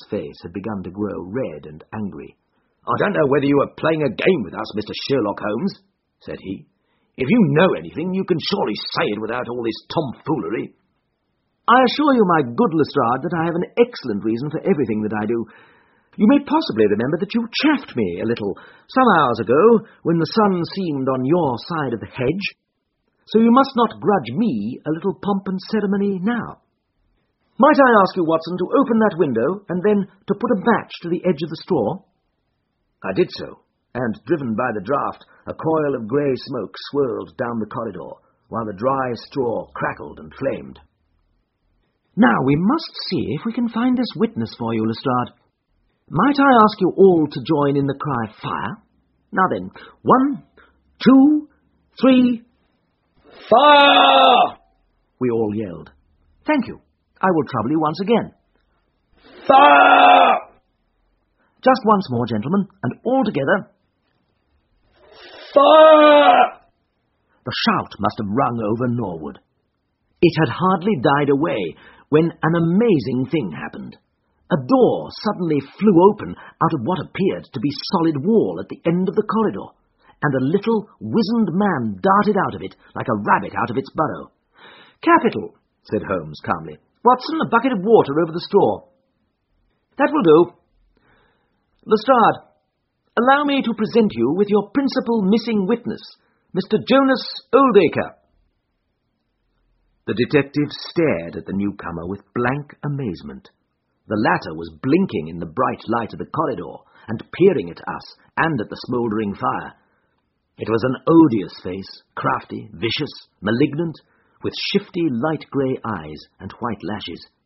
face had begun to grow red and angry. "I don't know whether you are playing a game with us, Mr. Sherlock Holmes," said he. "If you know anything, you can surely say it without all this tomfoolery." "I assure you, my good Lestrade, that I have an excellent reason for everything that I do. You may possibly remember that you chaffed me a little some hours ago when the sun seemed on your side of the hedge, so you must not grudge me a little pomp and ceremony now. Might I ask you, Watson, to open that window and then to put a match to the edge of the straw?" I did so, and, driven by the draught, a coil of grey smoke swirled down the corridor, while the dry straw crackled and flamed. "Now we must see if we can find this witness for you, Lestrade. Might I ask you all to join in the cry, 'Fire'? Now then, 1, 2, 3... "Fire!" we all yelled. "Thank you. I will trouble you once again. Fire! Just once more, gentlemen, and all together. Fire!" The shout must have rung over Norwood. It had hardly died away when an amazing thing happened. A door suddenly flew open out of what appeared to be solid wall at the end of the corridor, and a little wizened man darted out of it like a rabbit out of its burrow. "Capital," said Holmes calmly. "Watson, a bucket of water over the straw." "That will do. Lestrade, allow me to present you with your principal missing witness, Mr. Jonas Oldacre." The detective stared at the newcomer with blank amazement. The latter was blinking in the bright light of the corridor and peering at us and at the smouldering fire. It was an odious face, crafty, vicious, malignant, with shifty light grey eyes and white lashes.